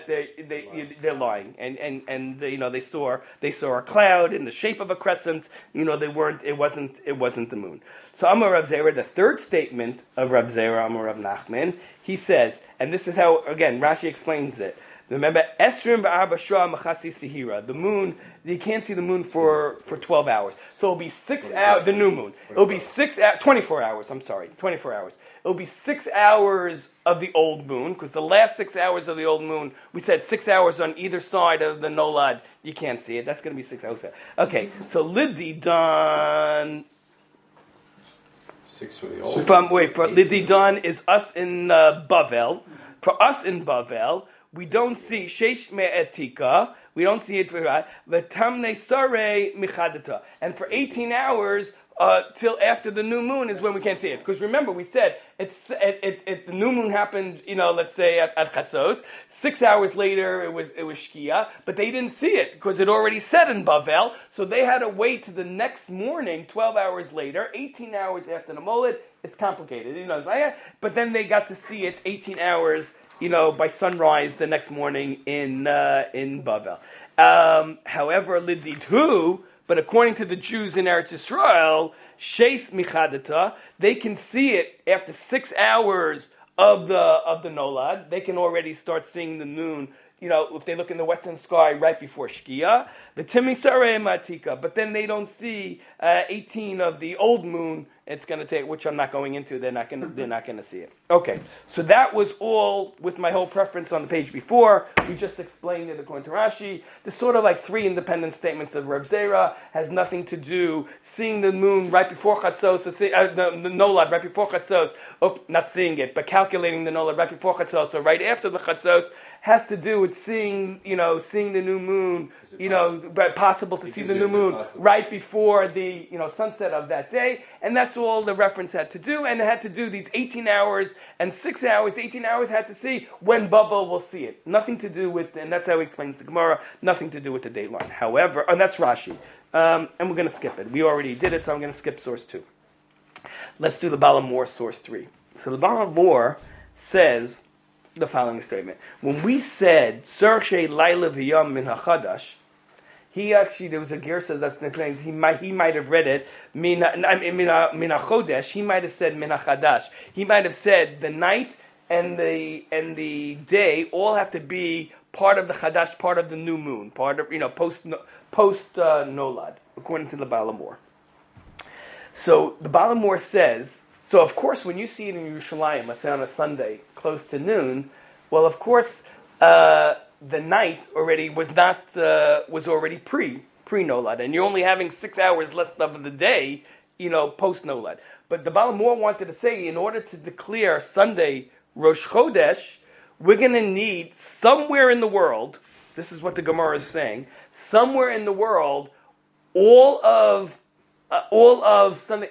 A: lying, and they saw a cloud in the shape of a crescent. It wasn't the moon. So Amar Rav Zera, the third statement of Rav Zera, Amar Rav Nachman, he says, and this is how again Rashi explains it. Remember, Esrim ba'arba shah machasi sihira. The moon, you can't see the moon for 12 hours. So it'll be 6 hours, the new moon. It'll be 24 hours, I'm sorry, it's 24 hours. It'll be 6 hours of the old moon, because the last 6 hours of the old moon, we said 6 hours on either side of the Nolad. You can't see it. That's going to be 6 hours. Okay, so Liddi Don...
B: 6 for the old
A: Liddi Don is us in Bavel. For us in Bavel, we don't see Sheish Me'etika, we don't see it for V'tamne Sare Michadata. And for 18 hours, till after the new moon is when we can't see it. Because remember, we said, the new moon happened, let's say at Chatzos. 6 hours later, it was Shkia, but they didn't see it, because it already said in Bavel, so they had to wait to the next morning, 12 hours later, 18 hours after the Moled. It's complicated, but then they got to see it 18 hours by sunrise the next morning in Bavel. However, Lididhu, but according to the Jews in Eretz Yisrael, Sheis Michadata, they can see it after 6 hours of the Nolad. They can already start seeing the moon, if they look in the western sky right before Shkia. The Timisare Matika, but then they don't see 18 of the old moon. It's going to take, which I'm not going into. They're not going to see it. Okay, so that was all with my whole preference on the page before. We just explained it according to Rashi. There's sort of like 3 independent statements of Rav Zera. Has nothing to do seeing the moon right before Chatzos, the Nolad right before Chatzos. Not seeing it, but calculating the Nolad right before Chatzos or right after the Chatzos has to do with seeing the new moon. But possible to see the new moon right before the sunset of that day, and that's all the reference had to do. And it had to do these 18 hours and 6 hours. 18 hours had to see when Bubba will see it. Nothing to do with, and that's how he explains the Gemara. Nothing to do with the dateline. However, and that's Rashi, and we're going to skip it. We already did it, so I'm going to skip source 2. Let's do the Balamor source 3. So the Balamor says the following statement: when we said Sershe Laila V'Yam Min HaChadash, there was a gersa that claims he might have read it Mina Chodesh. He might have said Mina Chadash. He might have said the night and the day all have to be part of the Chadash, part of the new moon, part of post Nolad, according to the Balamor. So the Balamor says. So of course, when you see it in Yerushalayim, let's say on a Sunday close to noon, well, of course. The night already was already pre Nolad, and you're only having 6 hours less of the day, post Nolad. But the Balamor wanted to say, in order to declare Sunday Rosh Chodesh, we're going to need somewhere in the world. This is what the Gemara is saying. Somewhere in the world, all of Sunday,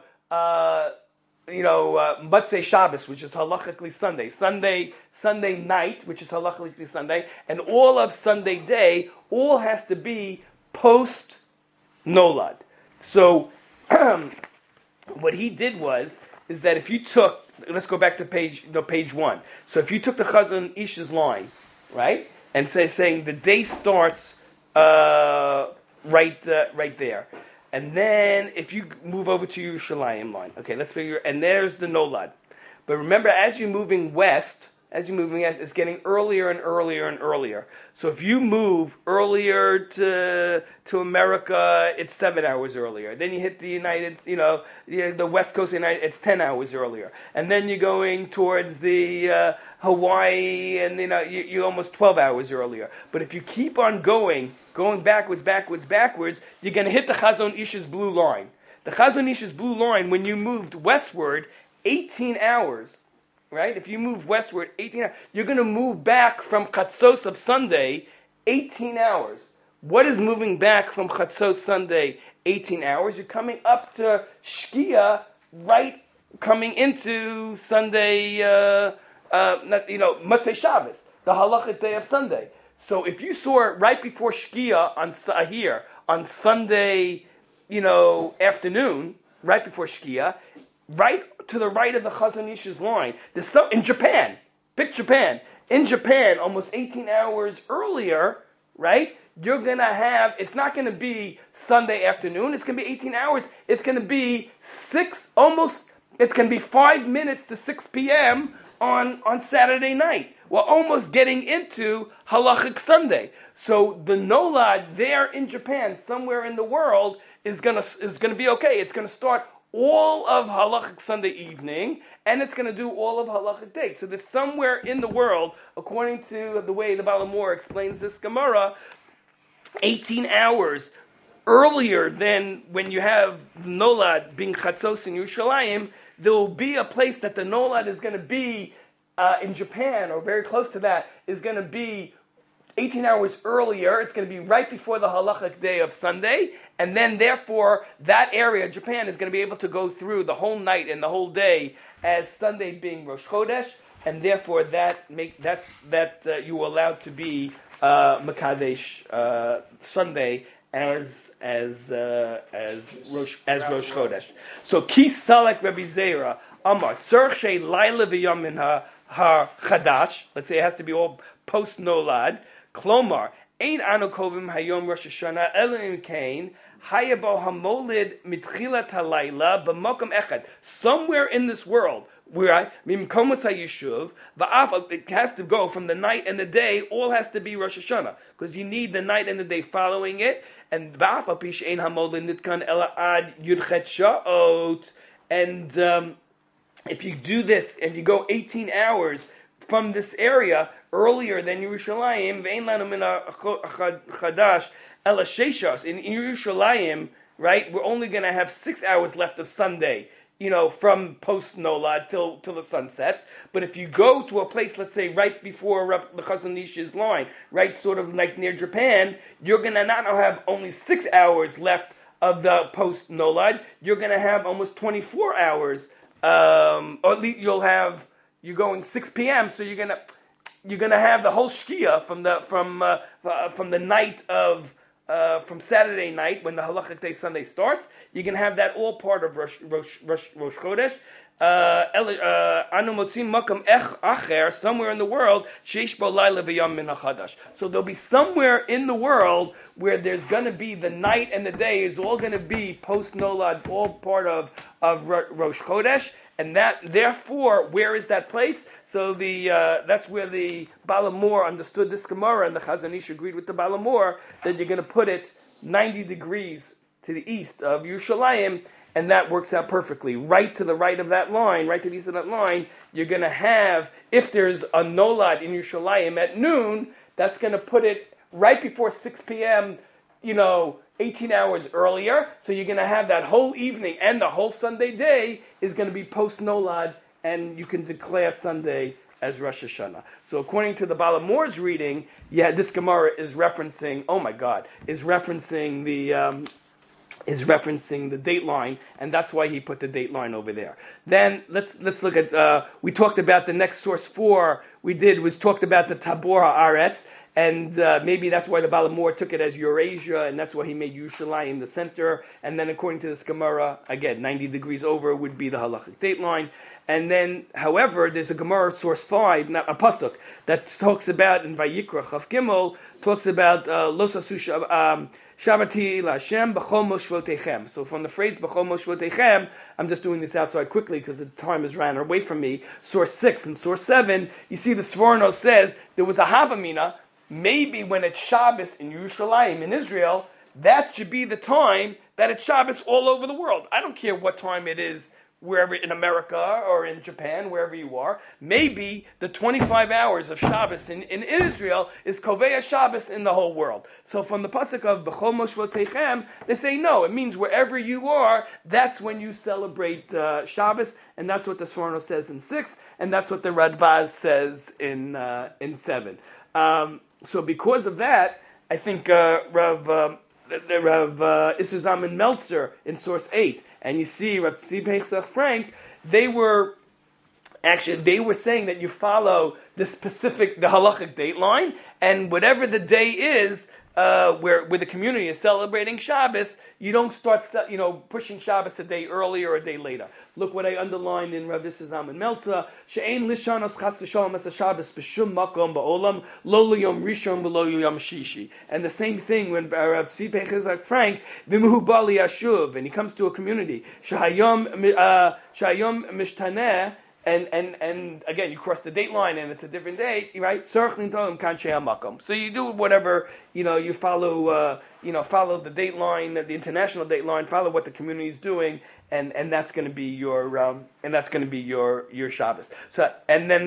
A: Motzei Shabbos, which is halachically Sunday night, which is halachically Sunday, and all of Sunday day, all has to be post Nolad. So, what he did is that if you took, let's go back to page 1. So if you took the Chazon Ish's line, right, and saying the day starts right there. And then, if you move over to your Yerushalayim line, okay, let's figure, and there's the Nolad. But remember, as you're moving west, it's getting earlier and earlier and earlier. So if you move earlier to America, it's 7 hours earlier. Then you hit the the West Coast of the United, it's 10 hours earlier. And then you're going towards the Hawaii, and you're almost 12 hours earlier. But if you keep on going backwards, you're going to hit the Chazon Ish's blue line. The Chazon Ish's blue line, when you moved westward, 18 hours, right? If you move westward 18 hours, you're going to move back from Chatzos of Sunday 18 hours. What is moving back from Chatzos Sunday 18 hours? You're coming up to Shkia, right, coming into Sunday, Motzei Shabbos, the halachic day of Sunday. So if you saw it right before Shkia on Sunday, afternoon, right before Shkia, right to the right of the Chazon Ish's line. There's some in Japan. Pick Japan. In Japan, almost 18 hours earlier, right? You're going to have, it's not going to be Sunday afternoon. It's going to be 18 hours. It's going to be it's going to be 5 minutes to 6 p.m. on Saturday night. We're almost getting into Halachic Sunday. So the Nolad there in Japan, somewhere in the world, is going to be okay. It's going to start all of Halachic Sunday evening, and it's going to do all of Halachic day. So there's somewhere in the world, according to the way the Balamor explains this Gemara, 18 hours earlier than when you have Nolad being Chatzos in Yerushalayim, there will be a place that the Nolad is going to be in Japan, or very close to that, is going to be 18 hours earlier. It's going to be right before the halachic day of Sunday, and then therefore that area, Japan, is going to be able to go through the whole night and the whole day as Sunday being Rosh Chodesh, and therefore you are allowed to be Makadesh Sunday as Rosh Chodesh. So Ki Salek Rabbi Zera Amar Tzarich Shei Laila v'Yamin ha Chadash. Let's say it has to be all post Nolad. Klomar Ein Anu Kovim Hayom Rosh Hashanah Ela Im Kain Hayabo Hamolid Mitchilat Halayla B'Makom Echad. Somewhere in this world, where Mimkomos HaYishuv, it has to go from the night and the day. All has to be Rosh Hashanah because you need the night and the day following it. And Va'af Pish Ein Hamolid Nitkan Ela Ad Yudchet Sha'ot. And if you do this and you go 18 hours from this area earlier than Yerushalayim, Ve'ein lanu min chadash ela sheishos. In Yerushalayim, right, we're only going to have 6 hours left of Sunday, from post Nolad till the sun sets. But if you go to a place, let's say right before the Chazon Ish's line, right, sort of like near Japan, you're going to not have only 6 hours left of the post Nolad. You're going to have almost 24 hours, or at least you're going 6 p.m. So you're gonna have the whole Shkia from the night of from Saturday night when the Halachic Day Sunday starts. You're gonna have that all part of Rosh Chodesh. Anu motzim makam acher, somewhere in the world, sheish bo laila v'yam min hachadash. So there'll be somewhere in the world where there's going to be the night and the day is all going to be post Nolad, all part of Rosh Chodesh. And that, therefore, where is that place? So that's where the Balamor understood this Gemara, and the Chazon Ish agreed with the Balamor that you're going to put it 90 degrees to the east of Yerushalayim, and that works out perfectly. Right to the right of that line, right to the east of that line, you're going to have, if there's a Nolad in Yerushalayim at noon, that's going to put it right before 6 p.m., 18 hours earlier, so you're going to have that whole evening and the whole Sunday day is going to be post-Nolad, and you can declare Sunday as Rosh Hashanah. So according to the Balamor's reading, this Gemara is referencing, the date line, and that's why he put the date line over there. Then let's look at, we talked about the next source 4 was talked about the Tabor HaAretz, and maybe that's why the Balamor took it as Eurasia, and that's why he made Yerushalayim the center. And then according to this Gemara, again, 90 degrees over would be the halachic date line. And then, however, there's a Gemara, source 5, not a pasuk, that talks about, in Vayikra Chav Gimel, talks about Los Asu Shabbati LaHashem B'chol Moshvotechem. So from the phrase B'chol Moshvotechem, I'm just doing this outside quickly because the time has ran away from me. Source 6 and source 7, you see the Sforno says there was a Havamina. Maybe when it's Shabbos in Yerushalayim, in Israel, that should be the time that it's Shabbos all over the world. I don't care what time it is, wherever in America or in Japan, wherever you are. Maybe the 25 hours of Shabbos in Israel is Kovei Shabbos in the whole world. So from the pasuk of B'chol Moshvotechem, they say no, it means wherever you are, that's when you celebrate Shabbos, and that's what the Sforno says in 6, and that's what the Radbaz says in 7. So because of that, I think Rav Isser Zalman Meltzer in source 8, and you see Rav Tzvi Pesach Frank, they were saying that you follow the halachic date line, and whatever the day is, where the community is celebrating Shabbos, you don't start pushing Shabbos a day earlier or a day later. Look what I underlined in Rav Zalman Meltzer: she'ein lishanos chas v'shalom as a Shabbos b'shum makom ba'olam lo liyom rishon v'lo liyom shishi. And the same thing when Rav Tzvi Chizak Frank v'muhu bali yashuv, and he comes to a community shahayom mishtaneh. And again, you cross the date line, and it's a different date, right? So you do whatever, you follow, follow the date line, the international date line, follow what the community is doing, and that's going to be your your Shabbos. So and then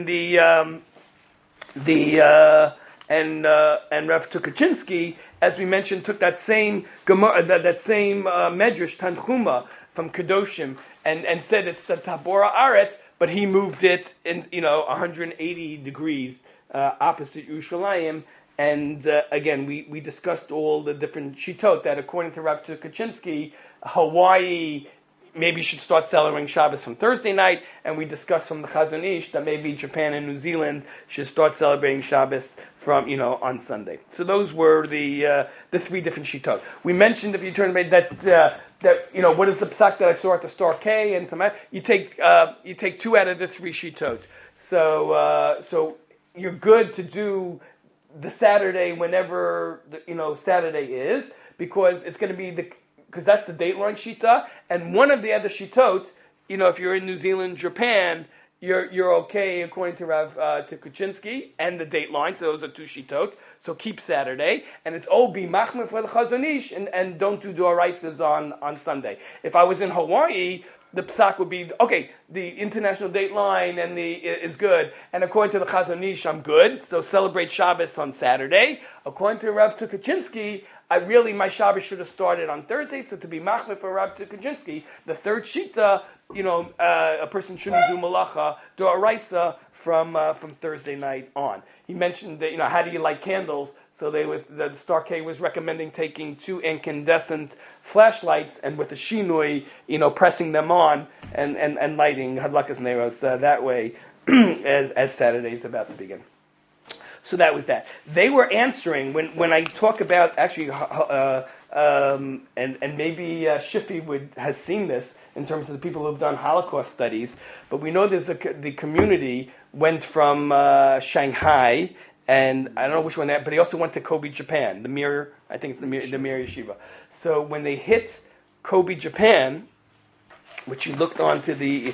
A: and Rav Tukachinsky, as we mentioned, took that same that same medrash Tanchuma from Kedoshim and said it's the Tabora Aretz. But he moved it in, 180 degrees opposite Yerushalayim. And again, we discussed all the different shitot that, according to Rav Tukachinsky, Hawaii maybe should start celebrating Shabbos from Thursday night. And we discussed from the Chazon Ish that maybe Japan and New Zealand should start celebrating Shabbos from, on Sunday. So those were the three different shitot. We mentioned, if you turn to that what is the psak that I saw at the Star K and some you take 2 out of the 3 shitot. So you're good to do the Saturday whenever Saturday is, because it's going to be because that's the dateline shita, and one of the other shitot, if you're in New Zealand, Japan, you're okay according to Rav Tukachinsky and the dateline. So those are 2 shitot. So keep Saturday, and it's be machmir for the Chazon Ish, and don't do doraisas on Sunday. If I was in Hawaii, the psak would be okay. The international dateline and is good, and according to the Chazon Ish, I'm good. So celebrate Shabbos on Saturday. According to Rav Tukachinsky, my Shabbos should have started on Thursday. So to be machmir for Rav Tukachinsky, the third shita, a person shouldn't do malacha doraisa from Thursday night on. He mentioned that how do you light candles? So the Star K was recommending taking 2 incandescent flashlights and with a shinui, pressing them on and lighting hadlakas neiros that way as Saturday is about to begin. So that was that. They were answering when I talk about actually. And maybe Shifi has seen this in terms of the people who've done Holocaust studies, but we know the community went from Shanghai, and I don't know which one but they also went to Kobe, Japan. The Mir, I think it's the Mir Yeshiva. So when they hit Kobe, Japan, which you looked onto they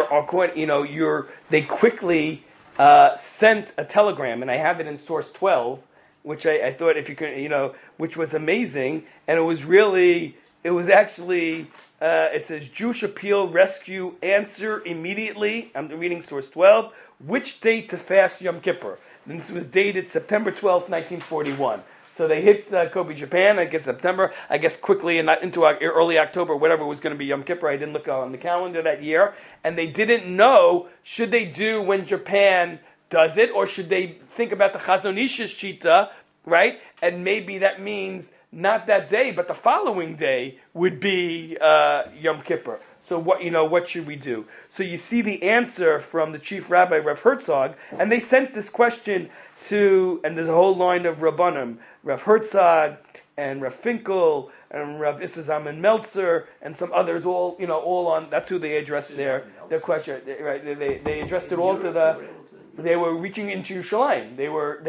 A: quickly sent a telegram, and I have it in source 12. Which I thought, if you could, which was amazing, and it was actually, it says, Jewish appeal, rescue, answer immediately. I'm reading source 12. Which date to fast Yom Kippur? And this was dated September 12th, 1941. So they hit Kobe, Japan, I guess September, I guess quickly and into early October, whatever was going to be Yom Kippur. I didn't look on the calendar that year. And they didn't know, should they do when Japan does it, or should they think about the Chazon Ish's shita, right? And maybe that means not that day, but the following day would be Yom Kippur. So what should we do? So you see the answer from the chief rabbi, Rav Herzog, and they sent this question to, and there's a whole line of Rabbanim, Rav Herzog and Rav Finkel and Rav Zalman Meltzer and some others, all on. That's who they addressed their question. Right? They addressed it all to the. They were reaching into Yerushalayim. They were.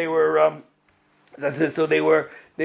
A: So they were.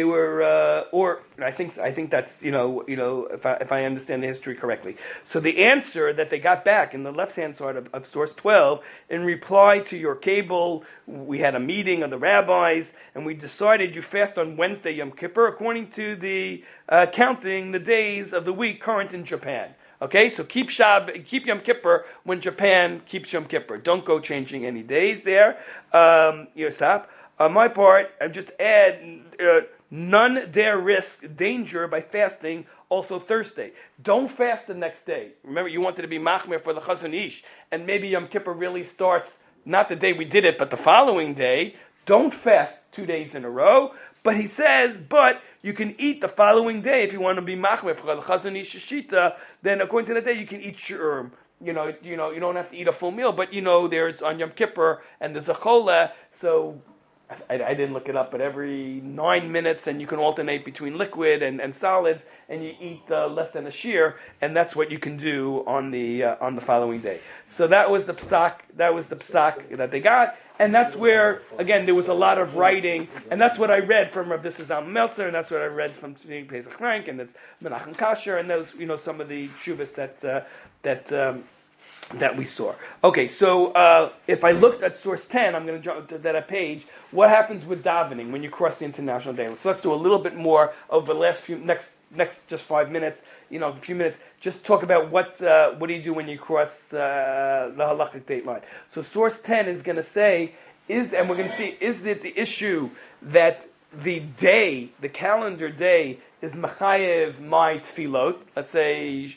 A: Or I think that's if I understand the history correctly. So the answer that they got back in the left-hand side of source 12, in reply to your cable, we had a meeting of the rabbis, and we decided you fast on Wednesday Yom Kippur according to the counting the days of the week current in Japan. Okay, so keep Yom Kippur when Japan keeps Yom Kippur. Don't go changing any days there. Stop. On my part, I just add. None dare risk danger by fasting also Thursday. Don't fast the next day. Remember, you wanted to be machmir for the Chazon Ish, and maybe Yom Kippur really starts not the day we did it, but the following day. Don't fast 2 days in a row. But he says, but you can eat the following day if you want to be machmir for the Chazon Ish shita. Then according to the day, you can eat shur. You don't have to eat a full meal, but there's on Yom Kippur and there's a chola, so. I didn't look it up, but every 9 minutes, and you can alternate between liquid and solids, and you eat less than a shear, and that's what you can do on the following day. So that was the psak. That was the psak that they got, and that's where again there was a lot of writing, and that's what I read from Rav Zalman Meltzer, and that's what I read from Tzvi Pesach Rank, and that's Menachem Kasher, and those some of the shuvas that we saw. Okay, so if I looked at source 10, I'm going to jump to that page. What happens with davening when you cross the international day? So let's do a little bit more over the last next just 5 minutes. A few minutes. Just talk about what do you do when you cross the halachic date line. So source 10 is going to say and we're going to see is it the issue that the calendar day is machayev my tefillot. Let's say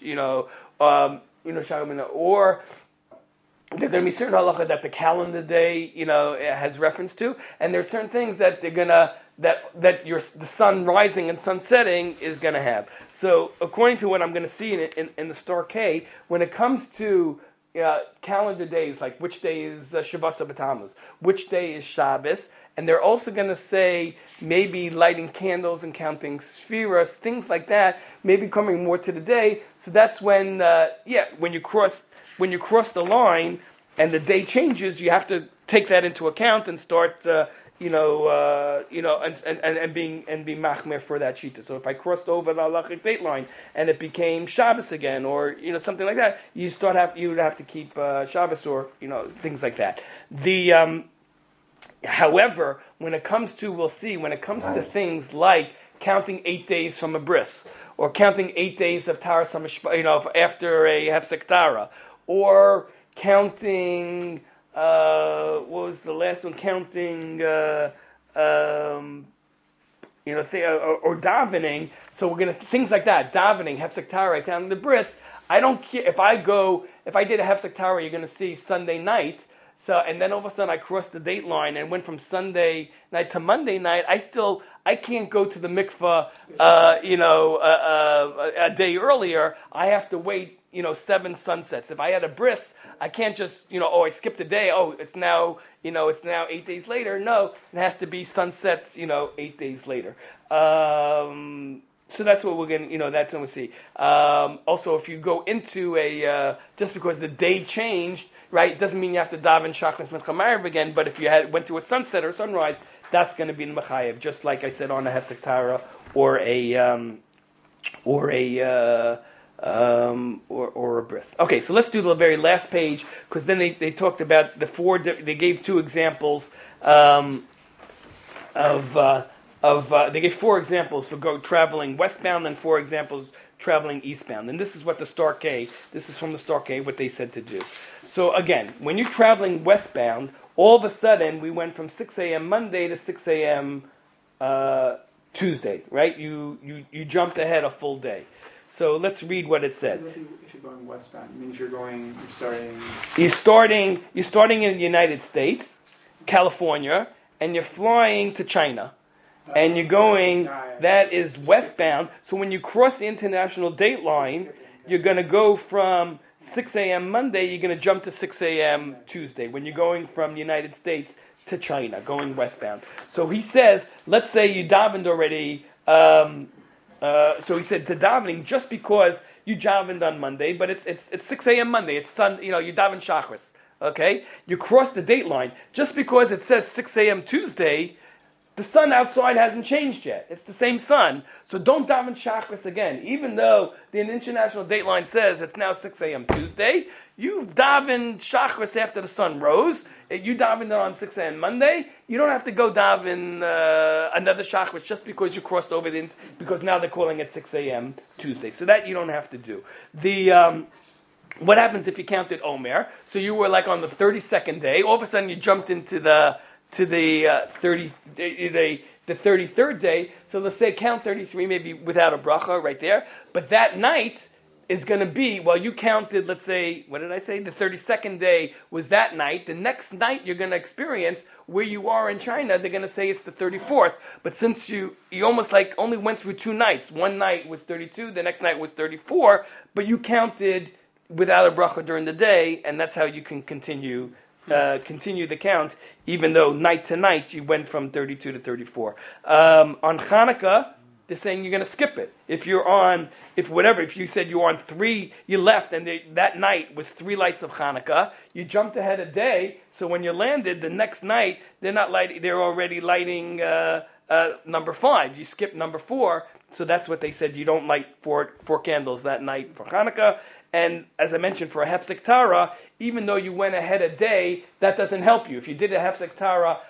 A: or there are going to be certain halacha that the calendar day, has reference to, and there are certain things that they're gonna that the sun rising and sun setting is going to have. So, according to what I'm going to see in the Star K, when it comes to calendar days, like which day is Shabbos B'Tammuz, which day is Shabbos, and they're also going to say maybe lighting candles and counting spheres, things like that, maybe coming more to the day. So that's when, when you cross the line and the day changes, you have to take that into account and start, and being machmer for that shita. So if I crossed over the halachic date line and it became Shabbos again, or something like that, you would have to keep Shabbos or things like that. However, when it comes to things like counting 8 days from a bris, or counting 8 days of Tara after a Hefsek Tara, or counting, what was the last one? Counting, or davening. So we're going to, things like that, davening, Hefsek Tara, counting the bris. I don't care, if I did a Hefsek Tara, you're going to see Sunday night. So, and then all of a sudden I crossed the date line and went from Sunday night to Monday night. I can't go to the mikvah, a day earlier. I have to wait, 7 sunsets. If I had a bris, I can't just, I skipped a day. Oh, it's now 8 days later. No, it has to be sunsets, 8 days later. So that's what we're going to, that's what we'll see. Also, if you go into just because the day changed, right, it doesn't mean you have to daven Shachris Mincha Ma'ariv again, but if you went through a sunset or sunrise, that's going to be in Machayev, just like I said on a Hefsek Tara or a bris. Okay, so let's do the very last page, because then they talked about they gave 2 examples they gave 4 examples for traveling westbound and 4 examples traveling eastbound. And this is what this is from the Star K, what they said to do. So again, when you're traveling westbound, all of a sudden we went from 6 a.m. Monday to 6 a.m. Tuesday, right? You jumped ahead a full day. So let's read what it said.
G: If you're going westbound, it means you're
A: starting in the United States, California, and you're flying to China. And you're going, that is westbound. So when you cross the international date line, you're going to go from 6 a.m. Monday, you're going to jump to 6 a.m. Tuesday. When you're going from the United States to China, going westbound. So he says, let's say you davened already. So he said, to davening, just because you davened on Monday, but it's 6 a.m. Monday, it's sun, you daven Shachris. Okay? You cross the date line. Just because it says 6 a.m. Tuesday, the sun outside hasn't changed yet. It's the same sun. So don't daven Shachris again. Even though the international date line says it's now 6 a.m. Tuesday, you've davened Shachris after the sun rose. You davened it on 6 a.m. Monday. You don't have to go daven another Shachris just because you crossed over because now they're calling it 6 a.m. Tuesday. So that you don't have to do. What happens if you counted Omer? So you were like on the 32nd day. All of a sudden you jumped into the 33rd day. So let's say count 33, maybe without a bracha right there. But that night is going to be, you counted, let's say, what did I say? The 32nd day was that night. The next night you're going to experience where you are in China, they're going to say it's the 34th. But since you almost like only went through 2 nights. One night was 32, the next night was 34, but you counted without a bracha during the day, and that's how you can continue continue the count, even though night to night you went from 32 to 34. On Hanukkah, they're saying you're going to skip it. If you said you were on 3, you left, and that night was 3 lights of Hanukkah, you jumped ahead a day, so when you landed the next night, they're already lighting number 5. You skipped number 4, so that's what they said. You don't light four candles that night for Hanukkah. And as I mentioned, for a Hefsek Tara, even though you went ahead a day, that doesn't help you. If you did a Hefsek Tara,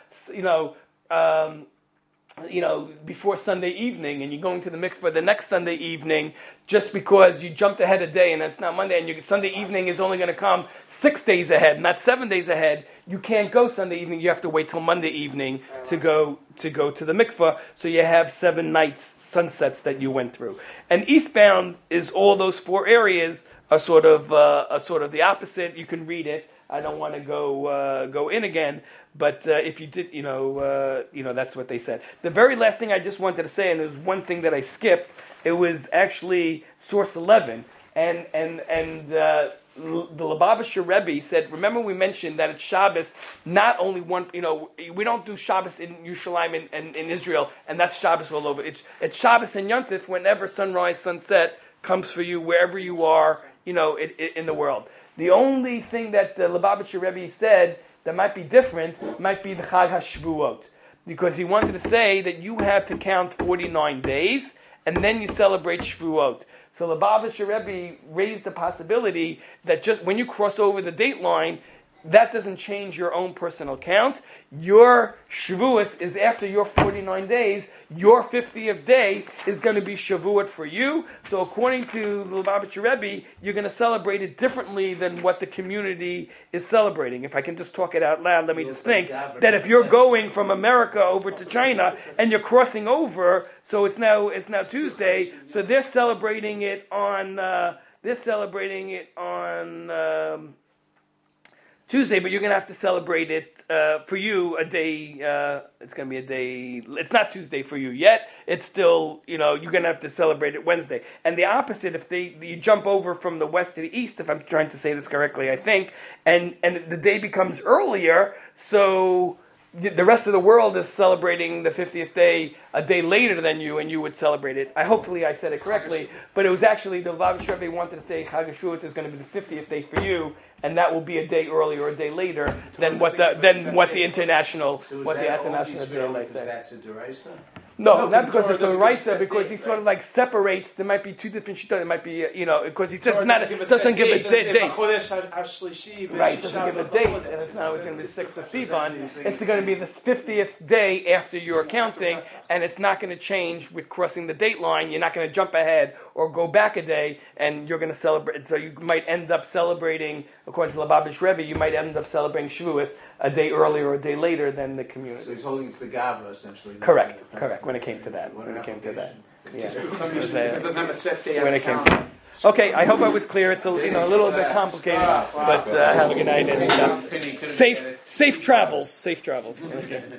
A: before Sunday evening, and you're going to the mikveh the next Sunday evening, just because you jumped ahead a day and it's not Monday, and your Sunday evening is only going to come 6 days ahead, not 7 days ahead, you can't go Sunday evening. You have to wait till Monday evening to go to the mikveh. So you have 7 nights, sunsets that you went through. And eastbound is all those 4 areas are sort of the opposite. You can read it. I don't want to go in again, but if you did, that's what they said. The very last thing I just wanted to say, and there's one thing that I skipped. It was actually source 11, and the Lubavitcher Rebbe said. Remember, we mentioned that it's Shabbos. Not only one, we don't do Shabbos in Yerushalayim and in Israel, and that's Shabbos all over. It's Shabbos and Yontif whenever sunrise, sunset comes for you, wherever you are, in the world. The only thing that the Lubavitcher Rebbe said that might be different might be the Chag HaShavuot, because he wanted to say that you have to count 49 days and then you celebrate Shavuot. So Lubavitcher Rebbe raised the possibility that just when you cross over the date line, that doesn't change your own personal count. Your Shavuot is after your 49 days. Your 50th day is going to be Shavuot for you. So according to the Lubavitcher Rebbe, you're going to celebrate it differently than what the community is celebrating. If I can just talk it out loud, let me just think that if you're going from America over to China and you're crossing over, so it's now Tuesday, so they're celebrating it on Tuesday, but you're going to have to celebrate it for you a day. It's going to be a day. It's not Tuesday for you yet. It's still, you're going to have to celebrate it Wednesday. And the opposite, if you jump over from the west to the east, if I'm trying to say this correctly, I think, and the day becomes earlier, so the rest of the world is celebrating the 50th day a day later than you, and you would celebrate it. Hopefully I said it correctly, but it was actually the Lubavitcher Rebbe wanted to say Chag HaShavuot is going to be the 50th day for you, and that will be a day earlier or a day later than what the international day might say.
D: That's a derisa?
A: No, not because it's a Raisa, because he sort of like separates. There might be 2 different shittot. It might be, because he says doesn't give a date. Right, doesn't give a date, and it's now it's going to be 6th of Sivan. It's going to be the 50th day after you're counting, and it's not going to change with crossing the date line. You're not going to jump ahead or go back a day, and you're going to celebrate. So you might end up celebrating, according to Lubavitcher Rebbe, you might end up celebrating Shavuos a day earlier or a day later than the community.
D: So he's holding it to the Gavra, essentially.
A: Correct. When it came to that. Yeah.
G: It doesn't have a set day.
A: When it came to okay, I hope I was clear. It's a little bit complicated, but have a good night and safe travels. Okay.